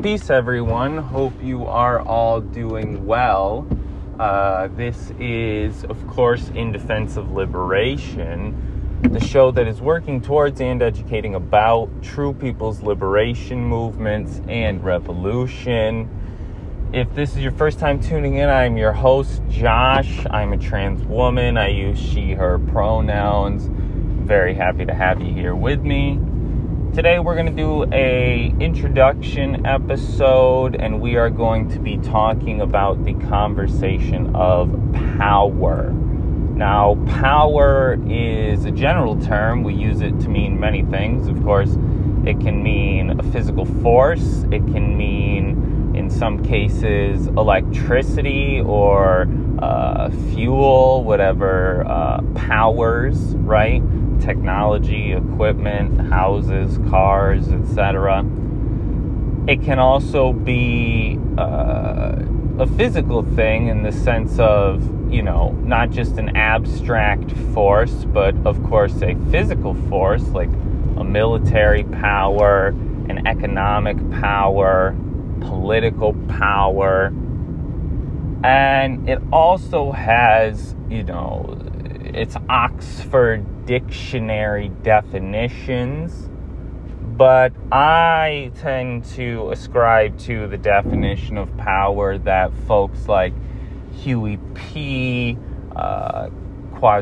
Peace, everyone. Hope you are all doing well. This is, of course, In Defense of Liberation, the show that is working towards and educating about true people's liberation movements and revolution. If this is your first time tuning in, I'm your host, Josh. I'm a trans woman. I use she, her pronouns. Very happy to have you here with me. Today we're going to do a introduction episode, and we are going to be talking about the conversation of power. Now, power is a general term. We use it to mean many things. Of course, it can mean a physical force. It can mean, in some cases, electricity or fuel, whatever powers, right? Technology, equipment, houses, cars, etc. It can also be a physical thing in the sense of, not just an abstract force, but of course a physical force like a military power, an economic power, political power. And it also has, its Oxford Dictionary definitions, but I tend to ascribe to the definition of power that folks like Huey P. Why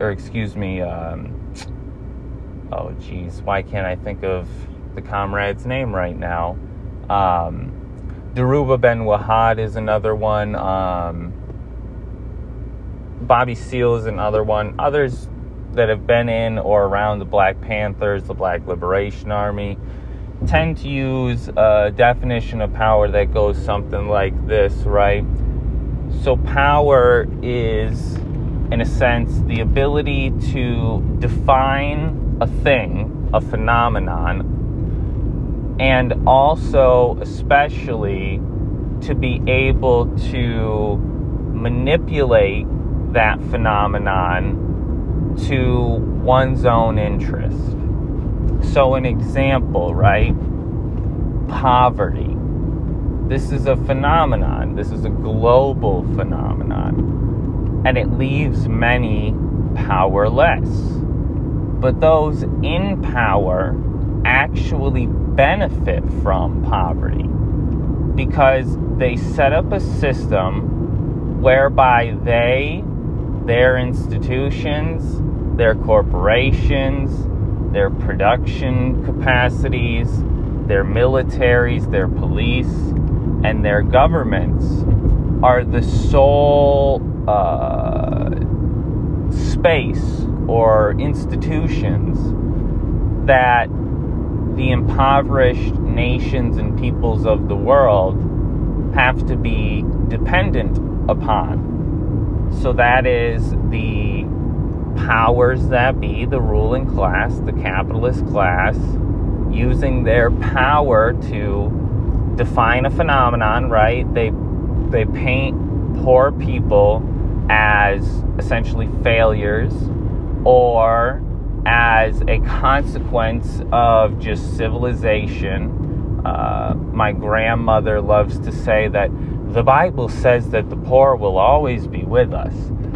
can't I think of the comrade's name right now? Dhoruba Ben Wahad is another one. Bobby Seale is another one. Others that have been in or around the Black Panthers, the Black Liberation Army, tend to use a definition of power that goes something like this, right? So power is, in a sense, the ability to define a thing, a phenomenon, and also, especially, to be able to manipulate that phenomenon to one's own interest. So an example, right? Poverty. This is a phenomenon. This is a global phenomenon. And it leaves many powerless. But those in power actually benefit from poverty because they set up a system whereby their institutions, their corporations, their production capacities, their militaries, their police, and their governments are the sole space or institutions that the impoverished nations and peoples of the world have to be dependent upon. So that is the powers that be, the ruling class, the capitalist class, using their power to define a phenomenon, right? They paint poor people as essentially failures or as a consequence of just civilization. My grandmother loves to say that the Bible says that the poor will always be with us.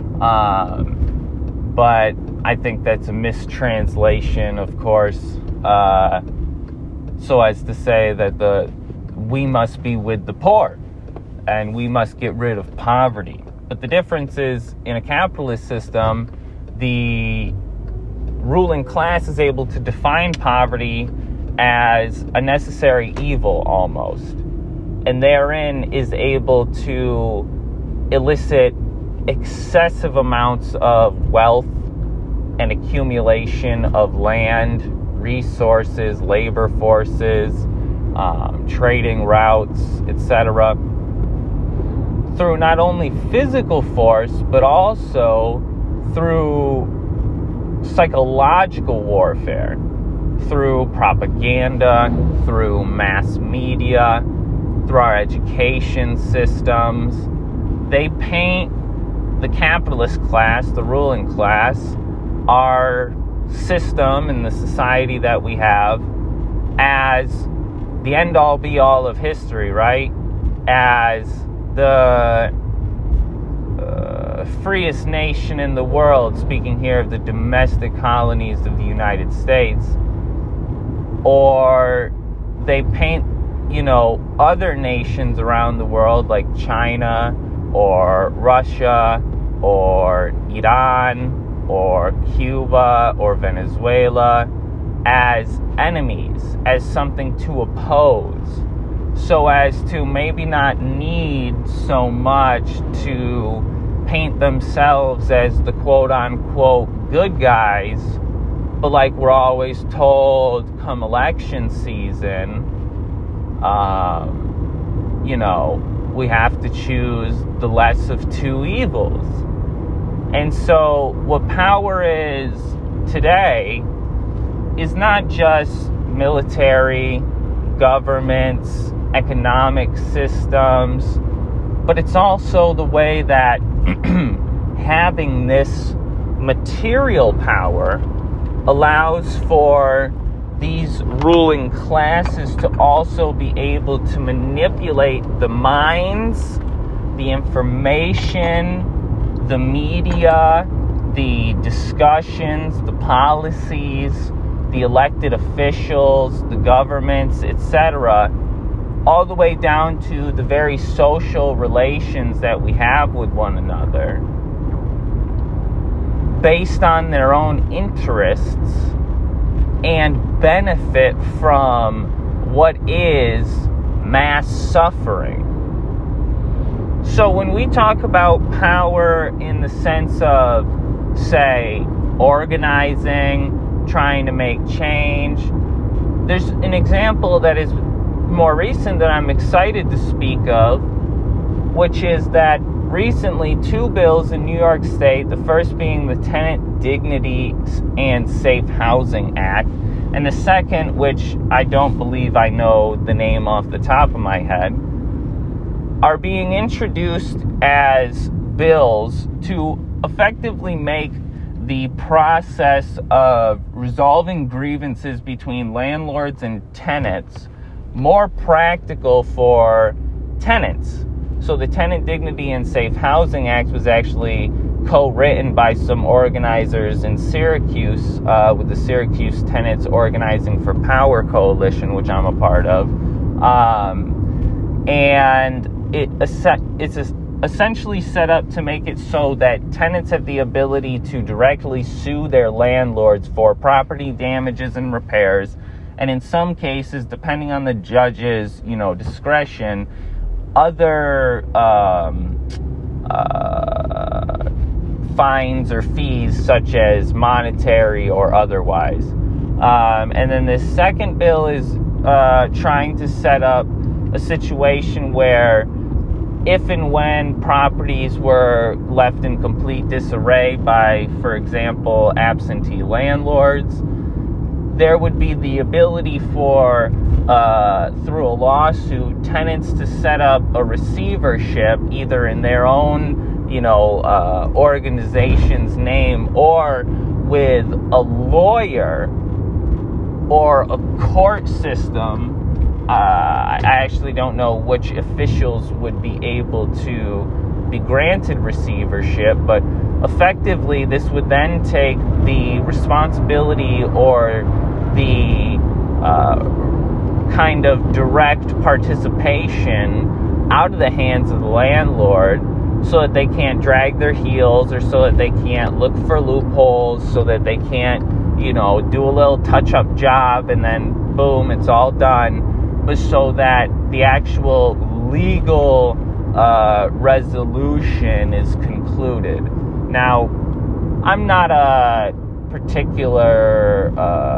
But I think that's a mistranslation, of course, so as to say that we must be with the poor and we must get rid of poverty. But the difference is, in a capitalist system, the ruling class is able to define poverty as a necessary evil almost, and therein is able to elicit excessive amounts of wealth and accumulation of land, resources, labor forces, trading routes, etc., through not only physical force, but also through psychological warfare, through propaganda, through mass media, through our education systems. They paint the capitalist class, the ruling class, our system and the society that we have as the end-all be-all of history, right? As the freest nation in the world, speaking here of the domestic colonies of the United States, or they paint, other nations around the world like China or Russia or Iran or Cuba or Venezuela as enemies, as something to oppose, so as to maybe not need so much to paint themselves as the quote-unquote good guys, but like we're always told come election season, we have to choose the less of two evils. And so what power is today is not just military, governments, economic systems, but it's also the way that having this material power allows for these ruling classes to also be able to manipulate the minds, the information, the media, the discussions, the policies, the elected officials, the governments, etc., all the way down to the very social relations that we have with one another, based on their own interests, and benefit from what is mass suffering. So when we talk about power in the sense of, say, organizing, trying to make change, there's an example that is more recent that I'm excited to speak of, which is that recently 2 bills in New York State, the first being the Tenant Dignity and Safe Housing Act, and the second, which I don't believe I know the name off the top of my head, are being introduced as bills to effectively make the process of resolving grievances between landlords and tenants more practical for tenants. So the Tenant Dignity and Safe Housing Act was actually co-written by some organizers in Syracuse, with the Syracuse Tenants Organizing for Power Coalition, which I'm a part of. And it's essentially set up to make it so that tenants have the ability to directly sue their landlords for property damages and repairs. And in some cases, depending on the judge's, discretion, other fines or fees, such as monetary or otherwise. And then the second bill is trying to set up a situation where if and when properties were left in complete disarray by, for example, absentee landlords, there would be the ability for, through a lawsuit, tenants to set up a receivership, either in their own, organization's name, or with a lawyer or a court system. I actually don't know which officials would be able to be granted receivership, but effectively this would then take the responsibility or the kind of direct participation out of the hands of the landlord, so that they can't drag their heels, or so that they can't look for loopholes, so that they can't, do a little touch-up job and then boom, it's all done, but so that the actual legal resolution is concluded. Now, I'm not a particular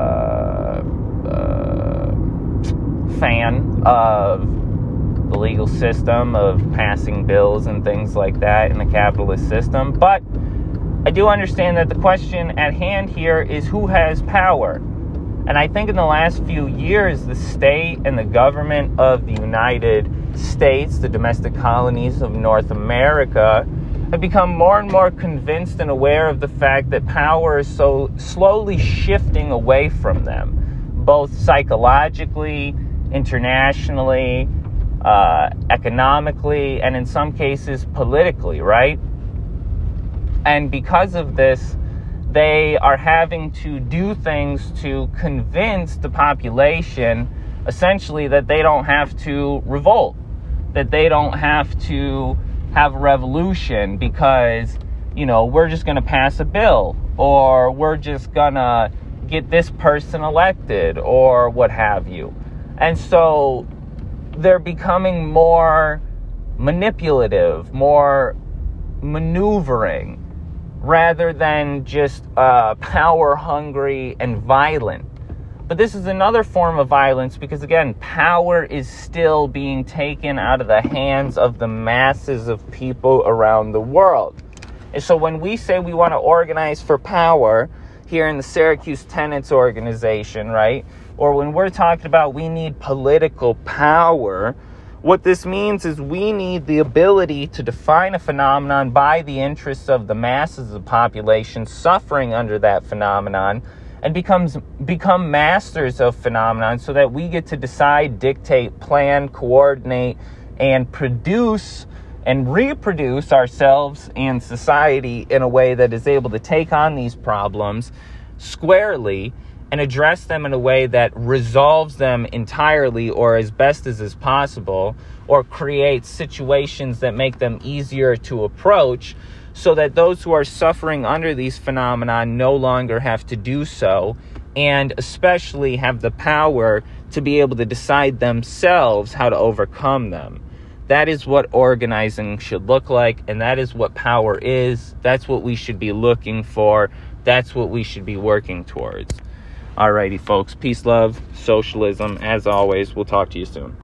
fan of the legal system, of passing bills and things like that in the capitalist system, but I do understand that the question at hand here is who has power. And I think in the last few years, the state and the government of the United States, the domestic colonies of North America, have become more and more convinced and aware of the fact that power is so slowly shifting away from them, both psychologically internationally, economically, and in some cases politically, right? And because of this, they are having to do things to convince the population, essentially, that they don't have to revolt, that they don't have to have a revolution because, we're just going to pass a bill, or we're just going to get this person elected, or what have you. And so they're becoming more manipulative, more maneuvering, rather than just power hungry and violent. But this is another form of violence because, again, power is still being taken out of the hands of the masses of people around the world. And so when we say we want to organize for power here in the Syracuse Tenants Organization, right? Or when we're talking about we need political power, what this means is we need the ability to define a phenomenon by the interests of the masses of the population suffering under that phenomenon and become masters of phenomenon so that we get to decide, dictate, plan, coordinate, and produce and reproduce ourselves and society in a way that is able to take on these problems squarely and address them in a way that resolves them entirely or as best as is possible, or creates situations that make them easier to approach so that those who are suffering under these phenomena no longer have to do so, and especially have the power to be able to decide themselves how to overcome them. That is what organizing should look like, and that is what power is. That's what we should be looking for. That's what we should be working towards. Alrighty, folks. Peace, love, socialism. As always, we'll talk to you soon.